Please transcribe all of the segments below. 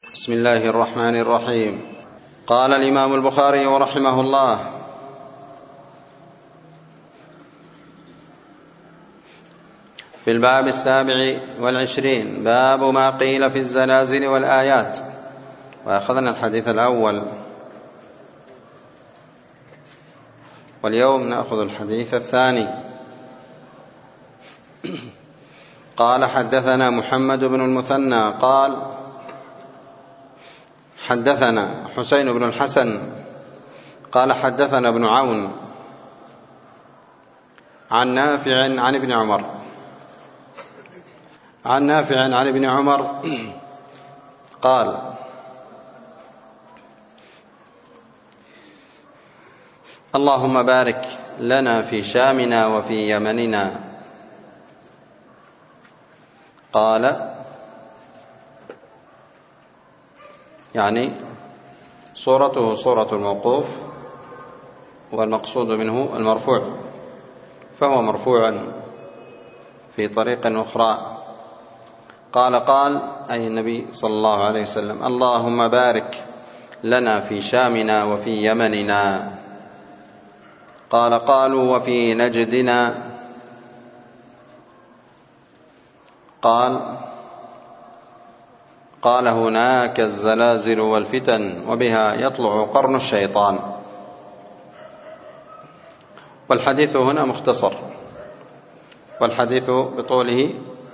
بسم الله الرحمن الرحيم. قال الإمام البخاري رحمه الله: في الباب 27 باب ما قيل في الزلازل والآيات. وأخذنا الحديث الأول، واليوم نأخذ الحديث الثاني. قال: حدثنا محمد بن المثنى قال: حدثنا حسين بن الحسن قال: حدثنا ابن عون عن نافع عن ابن عمر قال: اللهم بارك لنا في شامنا وفي يمننا. قال يعني صورته صورة الموقوف، والمقصود منه المرفوع، فهو مرفوع في طريق أخرى. قال أي النبي صلى الله عليه وسلم: اللهم بارك لنا في شامنا وفي يمننا. قالوا: وفي نجدنا. قال: هناك الزلازل والفتن وبها يطلع قرن الشيطان. والحديث هنا مختصر، والحديث بطوله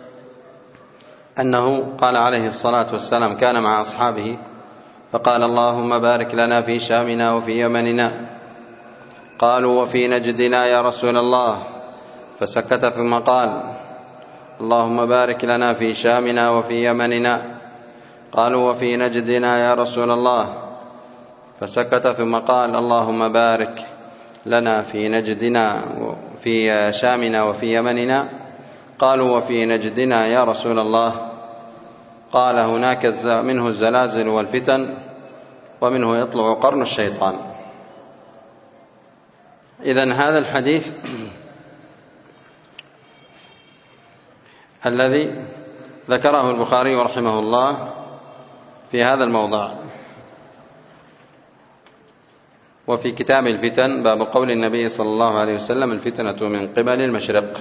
أنه قال عليه الصلاة والسلام كان مع أصحابه فقال: اللهم بارك لنا في شامنا وفي يمننا. قالوا: وفي نجدنا يا رسول الله. فسكت ثم قال: اللهم بارك لنا في شامنا وفي يمننا. قالوا: وفي نجدنا يا رسول الله. فسكت ثم قال: اللهم بارك لنا في نجدنا في شامنا وفي يمننا. قالوا: وفي نجدنا يا رسول الله. قال: هناك منه الزلازل والفتن ومنه يطلع قرن الشيطان. إذن هذا الحديث الذي ذكره البخاري رحمه الله في هذا الموضع. وفي كتاب الفتن باب قول النبي صلى الله عليه وسلم: الفتنة من قبل المشرق.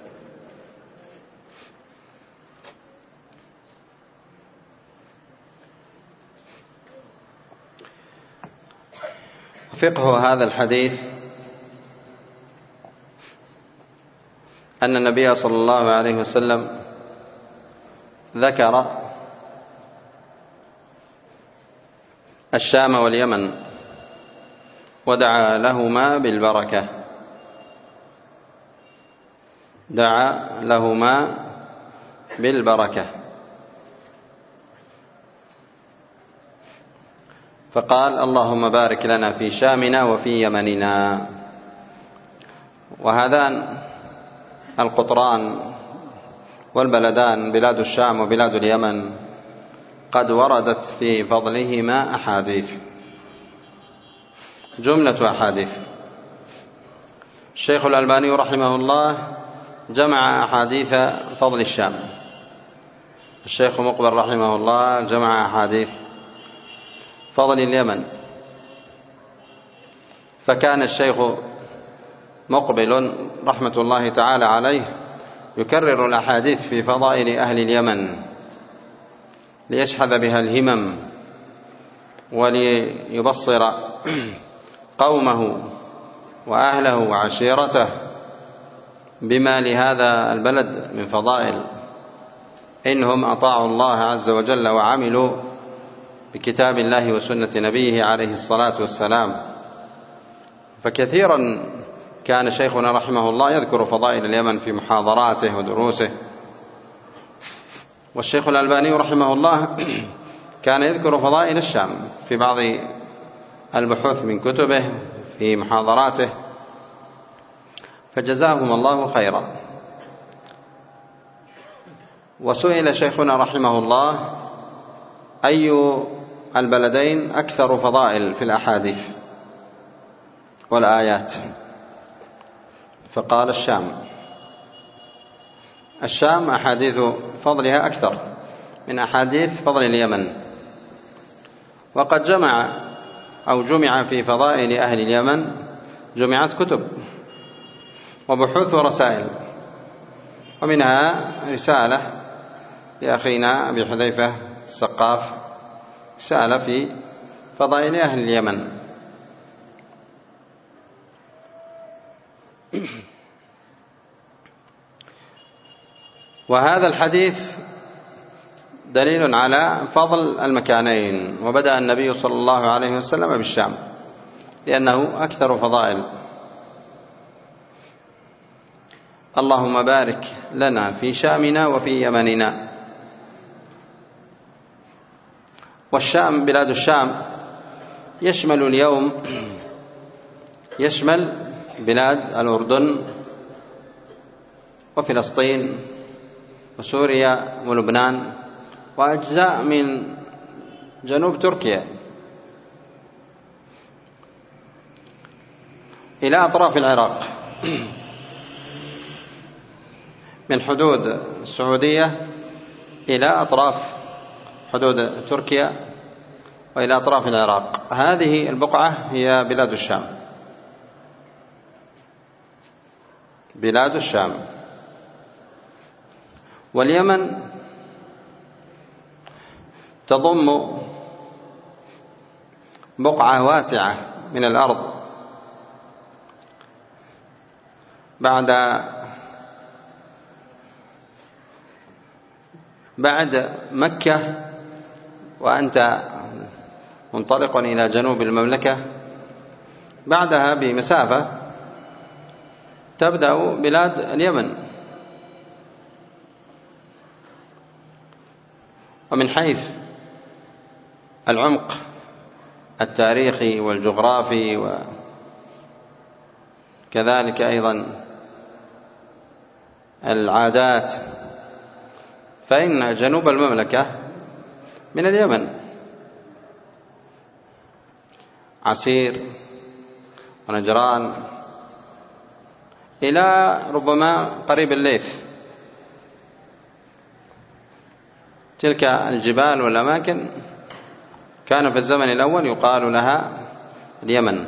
فقه هذا الحديث أن النبي صلى الله عليه وسلم ذكر الشام واليمن ودعا لهما بالبركة، دعا لهما بالبركة. فقال: اللهم بارك لنا في شامنا وفي يمننا. وهذان القطران والبلدان بلاد الشام وبلاد اليمن قد وردت في فضلهما أحاديث، جملة أحاديث. الشيخ الألباني رحمه الله جمع أحاديث فضل الشام، الشيخ مقبل رحمه الله جمع أحاديث فضل اليمن. فكان الشيخ مقبل رحمة الله تعالى عليه يكرر الأحاديث في فضائل أهل اليمن ليشحذ بها الهمم وليبصر قومه وأهله وعشيرته بما لهذا البلد من فضائل، إنهم أطاعوا الله عز وجل وعملوا بكتاب الله وسنة نبيه عليه الصلاة والسلام. فكثيرا كان شيخنا رحمه الله يذكر فضائل اليمن في محاضراته ودروسه. والشيخ الألباني رحمه الله كان يذكر فضائل الشام في بعض البحوث من كتبه في محاضراته، فجزاهم الله خيرا. وسئل شيخنا رحمه الله: أي البلدين أكثر فضائل في الأحاديث والآيات؟ فقال: الشام أحاديث فضلها أكثر من أحاديث فضل اليمن. وقد جمع في فضائل أهل اليمن جمعت كتب وبحوث ورسائل، ومنها رسالة لأخينا أبي حذيفة السقاف، رسالة في فضائل أهل اليمن. وهذا الحديث دليل على فضل المكانين. وبدأ النبي صلى الله عليه وسلم بالشام لأنه أكثر فضائل. اللهم بارك لنا في شامنا وفي يمننا. والشام بلاد الشام يشمل اليوم بلاد الأردن وفلسطين وسوريا ولبنان وأجزاء من جنوب تركيا إلى أطراف العراق، من حدود السعودية إلى أطراف حدود تركيا وإلى أطراف العراق. هذه البقعة هي بلاد الشام. بلاد الشام. واليمن تضم بقعة واسعة من الأرض بعد مكة، وأنت منطلق إلى جنوب المملكة بعدها بمسافة تبدأ بلاد اليمن. ومن حيث العمق التاريخي والجغرافي وكذلك أيضا العادات، فإن جنوب المملكة من اليمن، عسير ونجران إلى ربما قريب الليث. تلك الجبال والأماكن كان في الزمن الأول يقال لها اليمن.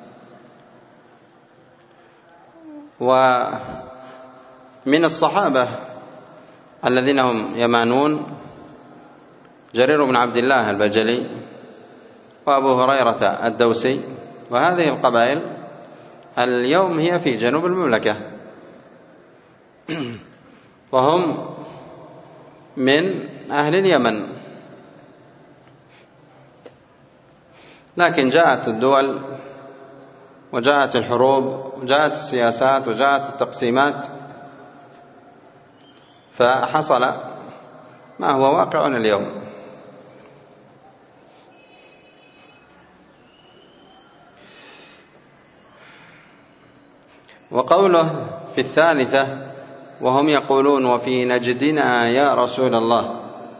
ومن الصحابة الذين هم يمانون جرير بن عبد الله البجلي وأبو هريرة الدوسي، وهذه القبائل اليوم هي في جنوب المملكة، وهم من أهل اليمن. لكن جاءت الدول وجاءت الحروب وجاءت السياسات وجاءت التقسيمات، فحصل ما هو واقع اليوم. وقوله في الثالثة وهم يقولون وفي نجدنا يا رسول الله،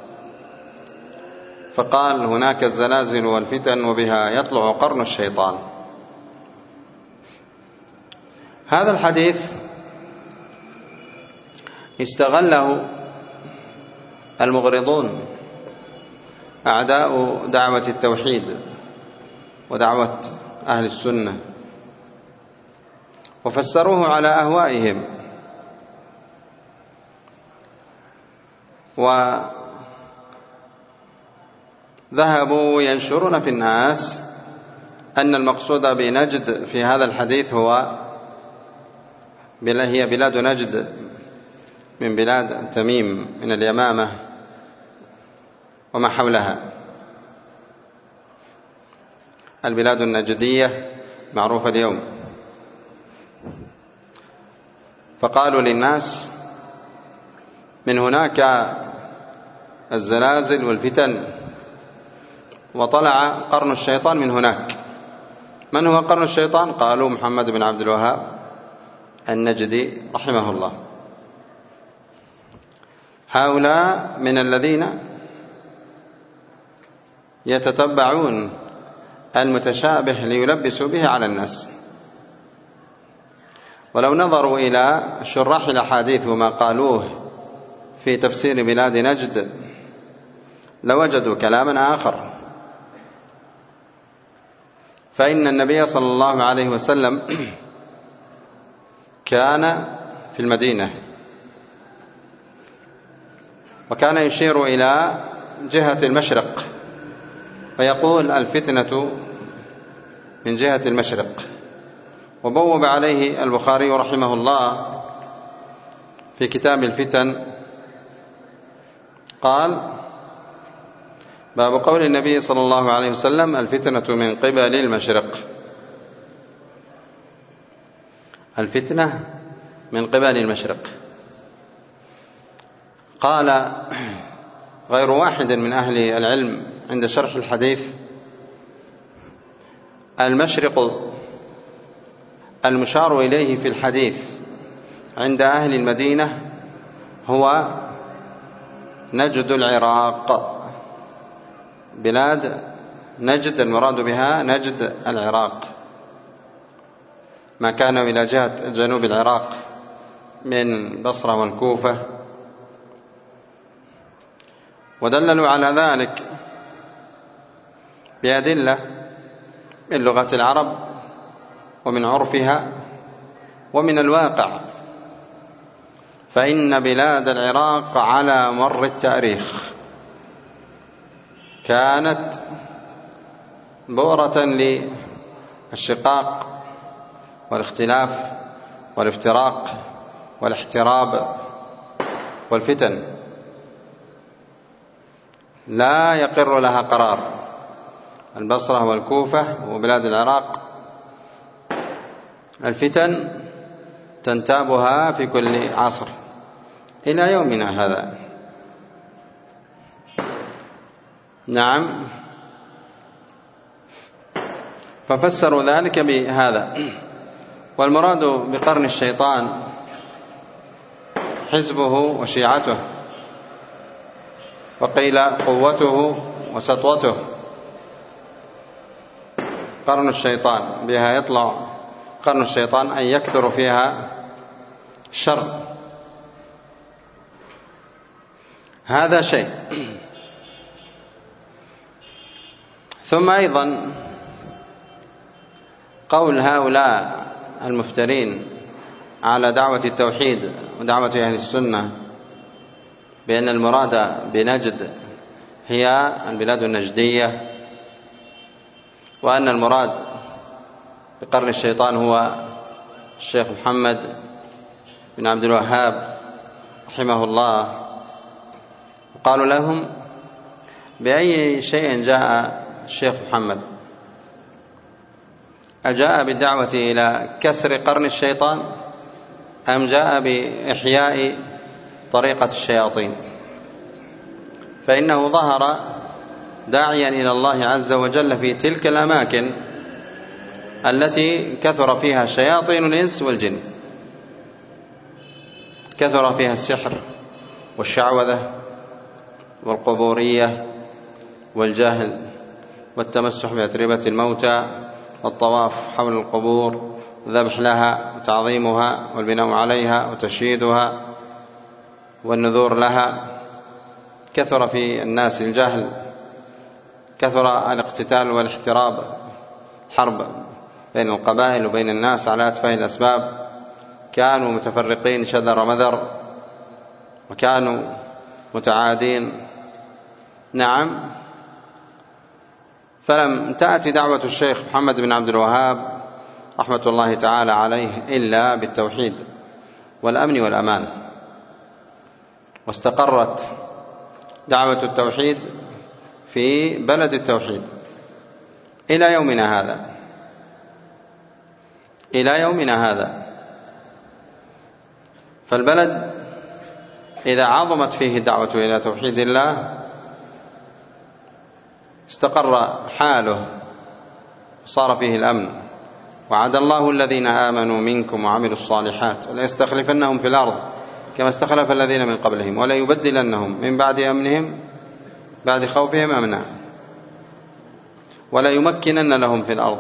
فقال هناك الزلازل والفتن وبها يطلع قرن الشيطان. هذا الحديث استغله المغرضون أعداء دعوة التوحيد ودعوة أهل السنة، وفسروه على أهوائهم، وذهبوا ينشرون في الناس أن المقصود بنجد في هذا الحديث هي بلاد نجد من بلاد تميم من اليمامة وما حولها. البلاد النجدية معروفة اليوم. فقالوا للناس من هناك الزلازل والفتن، وطلع قرن الشيطان من هناك. من هو قرن الشيطان؟ قالوا محمد بن عبد الوهاب النجدي رحمه الله. هؤلاء من الذين يتتبعون المتشابه ليلبسوا به على الناس. ولو نظروا إلى شراح الأحاديث وما قالوه في تفسير بلاد نجد لوجدوا كلاما آخر، فإن النبي صلى الله عليه وسلم كان في المدينة، وكان يشير إلى جهة المشرق فيقول الفتنة من جهة المشرق. وبوب عليه البخاري رحمه الله في كتاب الفتن قال: باب قول النبي صلى الله عليه وسلم: الفتنة من قبل المشرق. الفتنة من قبل المشرق. قال غير واحد من أهل العلم عند شرح الحديث: المشرق المشار إليه في الحديث عند أهل المدينة هو نجد العراق، بلاد نجد، المراد بها نجد العراق، ما كان إلى جهة جنوب العراق من بصرة والكوفة. ودللوا على ذلك بأدلة من لغة العرب ومن عرفها ومن الواقع، فإن بلاد العراق على مر التاريخ كانت بؤرة للشقاق والاختلاف والافتراق والاحتراب والفتن، لا يقر لها قرار. البصرة والكوفة وبلاد العراق الفتن تنتابها في كل عصر إلى يومنا هذا. نعم، ففسروا ذلك بهذا. والمراد بقرن الشيطان حزبه وشيعته، وقيل قوته وسطوته. قرن الشيطان بها يطلع قرن الشيطان أن يكثر فيها الشر، هذا شيء. ثم أيضا قول هؤلاء المفترين على دعوة التوحيد ودعوة أهل السنة بأن المراد بنجد هي البلاد النجدية، وأن المراد بقرن الشيطان هو الشيخ محمد بن عبد الوهاب رحمه الله. وقالوا لهم: بأي شيء جاء الشيخ محمد؟ أجاء بالدعوة إلى كسر قرن الشيطان أم جاء بإحياء طريقة الشياطين؟ فإنه ظهر داعيا إلى الله عز وجل في تلك الأماكن التي كثر فيها شياطين الإنس والجن، كثر فيها السحر والشعوذة والقبورية والجهل والتمسح بأتربة الموتى والطواف حول القبور والذبح لها وتعظيمها والبناء عليها وتشييدها والنذور لها. كثر في الناس الجهل، كثر الاقتتال والاحتراب، حرب بين القبائل وبين الناس على أتفه الأسباب. كانوا متفرقين شذر مذر، وكانوا متعادين. نعم، فلم تأتي دعوة الشيخ محمد بن عبد الوهاب رحمة الله تعالى عليه إلا بالتوحيد والأمن والأمان، واستقرت دعوة التوحيد في بلد التوحيد إلى يومنا هذا، إلى يومنا هذا. فالبلد إذا عظمت فيه الدعوة إلى توحيد الله استقر حاله، صار فيه الأمن. وعد الله الذين آمنوا منكم وعملوا الصالحات وليستخلفنهم في الأرض كما استخلف الذين من قبلهم وليبدلنهم من بعد أمنهم بعد خوفهم أمنا وليمكنن لهم في الأرض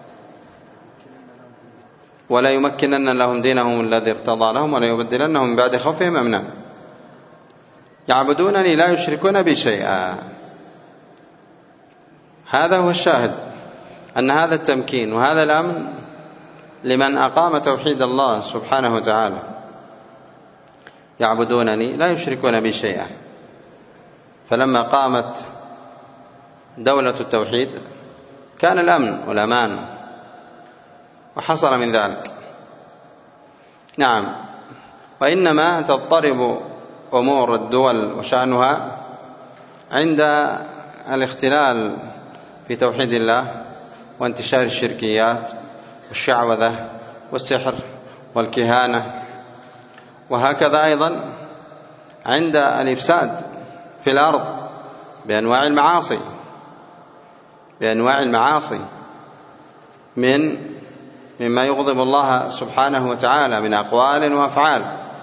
وليمكنن لهم دينهم الذي ارتضى لهم وليبدلنهم من بعد خوفهم أمنا يعبدونني لا يشركون بي شيئا. هذا هو الشاهد. أن هذا التمكين وهذا الأمن لمن أقام توحيد الله سبحانه وتعالى، يعبدونني لا يشركون بي شيئا. فلما قامت دولة التوحيد كان الأمن والأمان وحصل من ذلك. نعم، وإنما تضطرب أمور الدول وشأنها عند الاختلال في توحيد الله وانتشار الشركيات والشعوذة والسحر والكهانة، وهكذا أيضا عند الإفساد في الأرض بأنواع المعاصي مما يغضب الله سبحانه وتعالى من أقوال وأفعال.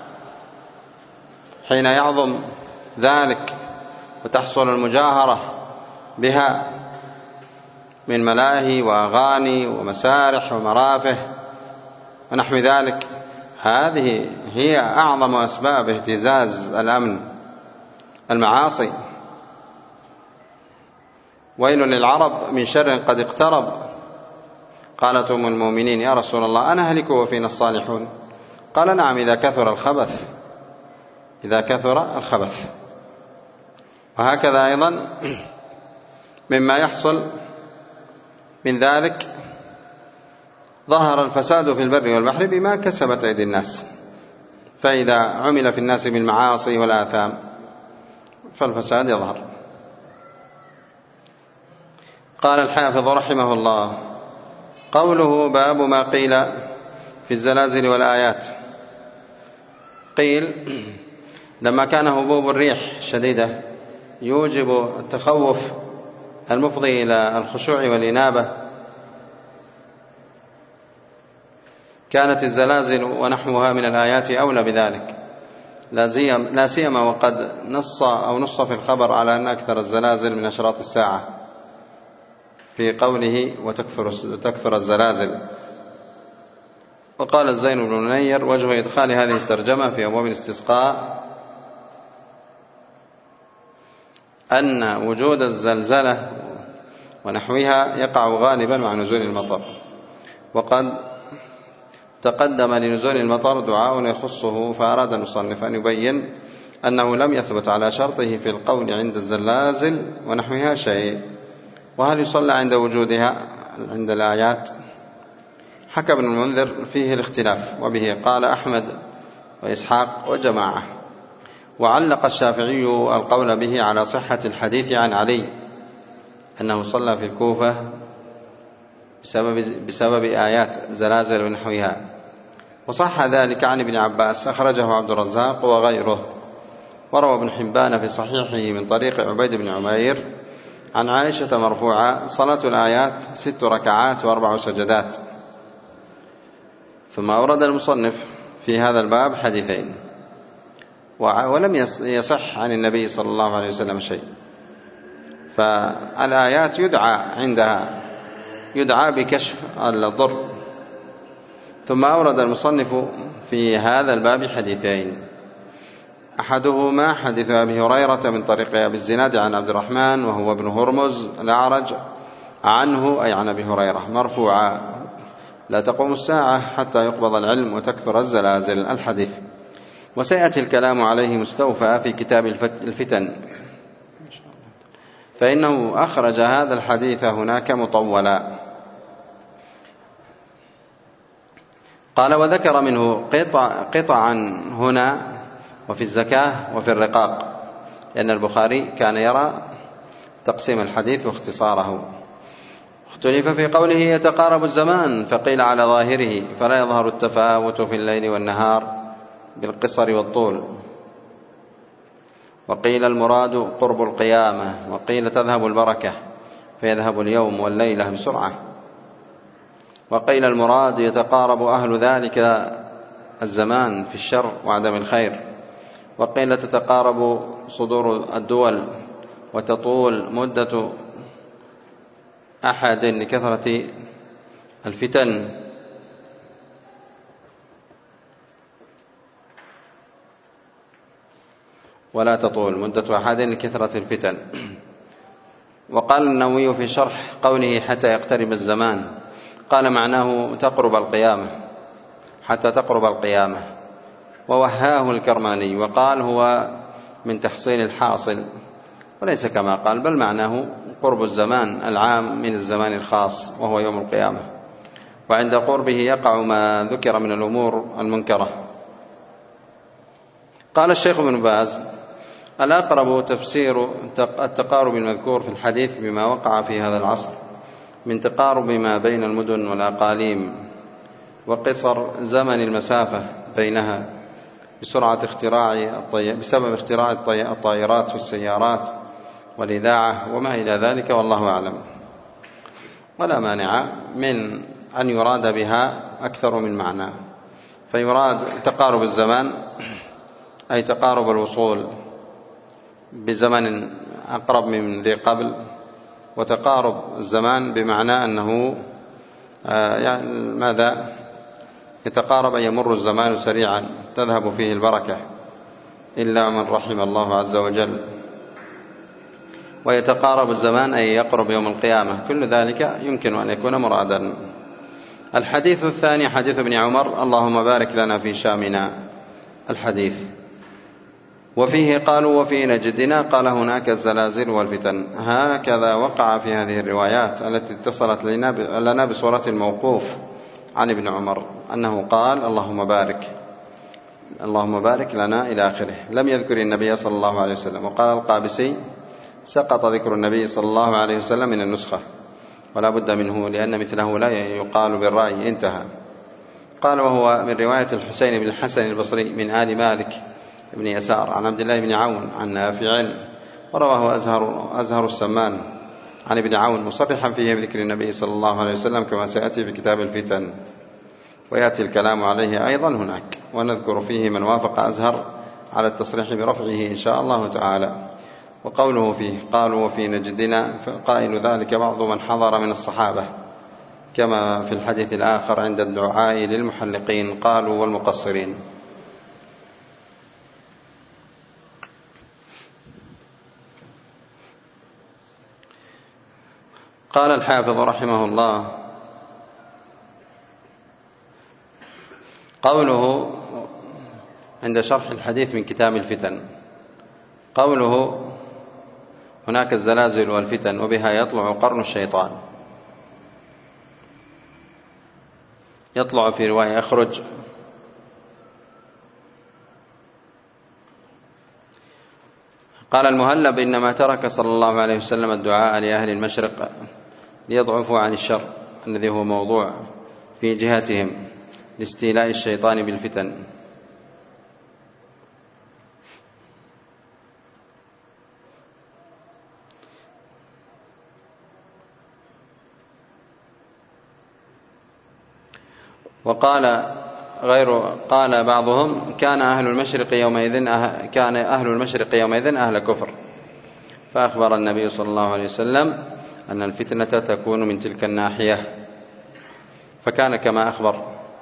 حين يعظم ذلك وتحصل المجاهرة بها من ملاهي وأغاني ومسارح ومرافه ونحو ذلك، هذه هي أعظم أسباب اهتزاز الأمن، المعاصي. ويل للعرب من شر قد اقترب. قالت أم المؤمنين: يا رسول الله أنا أهلك وفينا الصالحون؟ قال: نعم، إذا كثر الخبث. وهكذا أيضا مما يحصل من ذلك ظهر الفساد في البر والبحر بما كسبت أيدي الناس. فإذا عمل في الناس بالمعاصي والآثام فالفساد يظهر. قال الحافظ رحمه الله: قوله باب ما قيل في الزلازل والآيات. قيل لما كان هبوب الريح الشديدة يوجب التخوف المفضي إلى الخشوع والإنابة، كانت الزلازل ونحوها من الآيات أولى بذلك، لا سيما وقد نص في الخبر على أن أكثر الزلازل من أشراط الساعة في قوله وتكثر الزلازل. وقال الزين بن منير: وجه إدخال هذه الترجمة في أبواب الاستسقاء أن وجود الزلزلة ونحوها يقع غالبا مع نزول المطر، وقد تقدم لنزول المطر دعاء يخصه، فأراد المصنف أن يبين أنه لم يثبت على شرطه في القول عند الزلازل ونحوها شيء. وهل يصلى عند وجودها عند الآيات؟ حكى ابن المنذر فيه الاختلاف، وبه قال أحمد وإسحاق وجماعة. وعلق الشافعي القول به على صحة الحديث عن علي أنه صلى في الكوفة بسبب آيات زلازل ونحوها، وصح ذلك عن ابن عباس، أخرجه عبد الرزاق وغيره. وروى ابن حبان في صحيحه من طريق عبيد بن عمير عن عائشة مرفوعة: صلاة الآيات 6 ركعات و4 سجدات. ثم أورد المصنف في هذا الباب حديثين، ولم يصح عن النبي صلى الله عليه وسلم شيء، فالآيات يدعى بكشف الضر. ثم أورد المصنف في هذا الباب حديثين، أحدهما حديث أبي هريرة من طريق أبي الزناد عن عبد الرحمن وهو ابن هرمز الأعرج عنه، أي عن أبي هريرة مرفوعا: لا تقوم الساعة حتى يقبض العلم وتكثر الزلازل، الحديث. وسيأتي الكلام عليه مستوفى في كتاب الفتن، فإنه أخرج هذا الحديث هناك مطولا. قال: وذكر منه قطعا هنا وفي الزكاة وفي الرقاق، لأن البخاري كان يرى تقسيم الحديث واختصاره. اختلف في قوله يتقارب الزمان، فقيل على ظاهره فلا يظهر التفاوت في الليل والنهار بالقصر والطول، وقيل المراد قرب القيامة، وقيل تذهب البركة فيذهب اليوم والليلة بسرعة، وقيل المراد يتقارب أهل ذلك الزمان في الشر وعدم الخير، وقيل تتقارب صدور الدول وتطول مدة أحد لكثرة الفتن. ولا تطول مدة أحد لكثرة الفتن. وقال النووي في شرح قوله حتى يقترب الزمان، قال معناه تقرب القيامة، حتى تقرب القيامة. ووهاه الكرماني وقال هو من تحصيل الحاصل، وليس كما قال، بل معناه قرب الزمان العام من الزمان الخاص وهو يوم القيامة، وعند قربه يقع ما ذكر من الأمور المنكرة. قال الشيخ ابن باز: الأقرب تفسير التقارب المذكور في الحديث بما وقع في هذا العصر من تقارب ما بين المدن والأقاليم وقصر زمن المسافة بينها بسبب اختراع الطائرات والسيارات والإذاعة وما إلى ذلك، والله أعلم. ولا مانع من أن يراد بها أكثر من معنى، فيراد تقارب الزمان أي تقارب الوصول بزمن أقرب من ذي قبل، وتقارب الزمان بمعنى أنه ماذا يتقارب أن يمر الزمان سريعا تذهب فيه البركة إلا من رحم الله عز وجل، ويتقارب الزمان أي يقرب يوم القيامة. كل ذلك يمكن أن يكون مرادا. الحديث الثاني حديث ابن عمر: اللهم بارك لنا في شامنا. الحديث وفيه قالوا وفي نجدنا، قال هناك الزلازل والفتن. هكذا وقع في هذه الروايات التي اتصلت لنا بصورة الموقوف عن ابن عمر أنه قال اللهم بارك لنا إلى آخره، لم يذكر النبي صلى الله عليه وسلم. وقال القابسي: سقط ذكر النبي صلى الله عليه وسلم من النسخة ولا بد منه، لأن مثله لا يقال بالرأي. انتهى. قال وهو من رواية الحسين بن الحسن البصري من آل مالك بن يسار عن عبد الله بن عون عن نافع، ورواه أزهر السمان عن ابن عون مصرحا فيه بذكر النبي صلى الله عليه وسلم كما سيأتي في كتاب الفتن، ويأتي الكلام عليه أيضا هناك، ونذكر فيه من وافق أزهر على التصريح برفعه إن شاء الله تعالى. وقوله فيه قالوا وفي نجدنا، فقائل ذلك بعض من حضر من الصحابة، كما في الحديث الآخر عند الدعاء للمحلقين قالوا والمقصرين. قال الحافظ رحمه الله: قوله عند شرح الحديث من كتاب الفتن، قوله هناك الزلازل والفتن وبها يطلع قرن الشيطان، يطلع في رواية يخرج. قال المهلب: إنما ترك صلى الله عليه وسلم الدعاء لأهل المشرق ليضعفوا عن الشر الذي هو موضوع في جهتهم لاستيلاء الشيطان بالفتن. قال بعضهم كان أهل المشرق يومئذ أهل كفر، فأخبر النبي صلى الله عليه وسلم أن الفتنة تكون من تلك الناحية، فكان كما أخبر.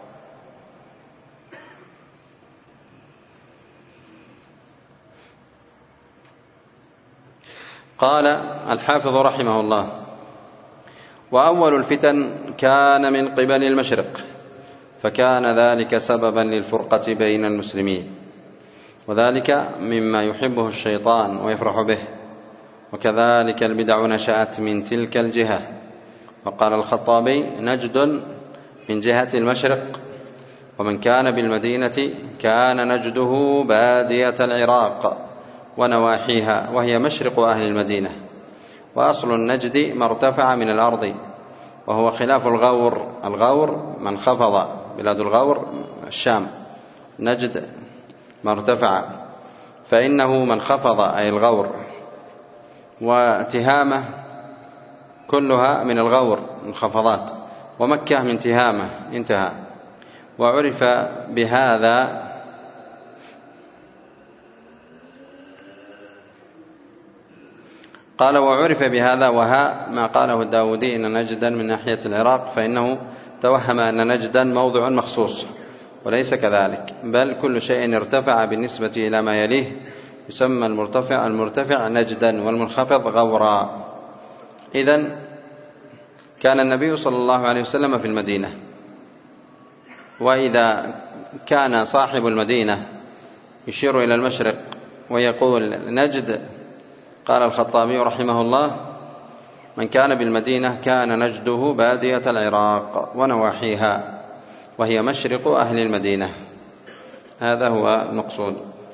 قال الحافظ رحمه الله: وأول الفتن كان من قبل المشرق، فكان ذلك سببا للفرقة بين المسلمين، وذلك مما يحبه الشيطان ويفرح به، وكذلك البدع نشأت من تلك الجهة. وقال الخطابي: نجد من جهة المشرق، ومن كان بالمدينة كان نجده بادية العراق ونواحيها، وهي مشرق أهل المدينة. وأصل النجد ما ارتفع من الأرض، وهو خلاف الغور من خفض، بلاد الغور الشام، نجد ما ارتفع، فإنه من خفض أي الغور، وتهامة كلها من الغور منخفضات، ومكة من تهامة انتهى. وعرف بهذا قال وعرف بهذا وها ما قاله الداودي إن نجدا من ناحية العراق، فإنه توهم أن نجدا موضع مخصوص، وليس كذلك، بل كل شيء ارتفع بالنسبة إلى ما يليه يسمى المرتفع نجدا، والمنخفض غورا. إذن كان النبي صلى الله عليه وسلم في المدينة، وإذا كان صاحب المدينة يشير إلى المشرق ويقول نجد، قال الخطابي رحمه الله: من كان بالمدينة كان نجده بادية العراق ونواحيها، وهي مشرق أهل المدينة. هذا هو المقصود.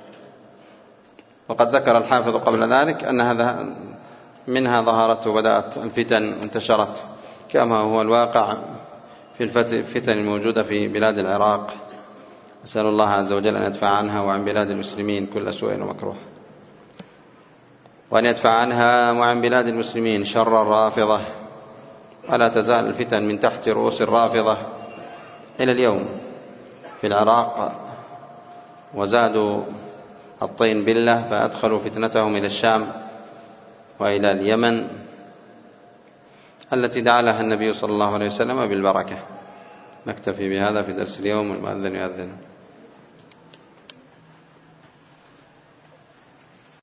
وقد ذكر الحافظ قبل ذلك أن هذا منها ظهرت وبدأت الفتن انتشرت، كما هو الواقع في الفتن الموجودة في بلاد العراق. أسأل الله عز وجل أن يدفع عنها وعن بلاد المسلمين كل سوء ومكروه، وأن يدفع عنها وعن بلاد المسلمين شر الرافضة. ولا تزال الفتن من تحت رؤوس الرافضة إلى اليوم في العراق، وزادوا الطين بالله فأدخلوا فتنتهم إلى الشام وإلى اليمن التي دعا لها النبي صلى الله عليه وسلم بالبركة. نكتفي بهذا في درس اليوم، والمؤذن يؤذن.